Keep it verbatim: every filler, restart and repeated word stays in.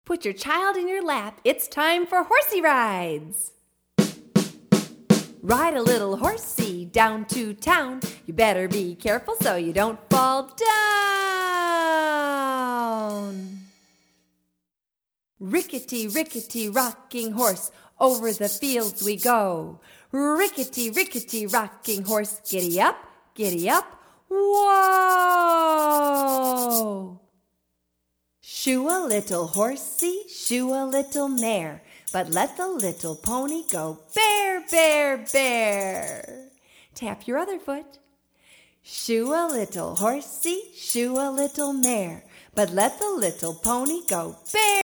Put your child in your lap. It's time for horsey rides. Ride a little horsey down to town. You better be careful so you don't fall down. Rickety, rickety, rocking horse, over the fields we go. Rickety, rickety, rocking horse, giddy up, giddy up, whoa! Shoo a little horsey, shoo a little mare, but let the little pony go bear, bear, bear. Tap your other foot. Shoo a little horsey, shoo a little mare, but let the little pony go bear.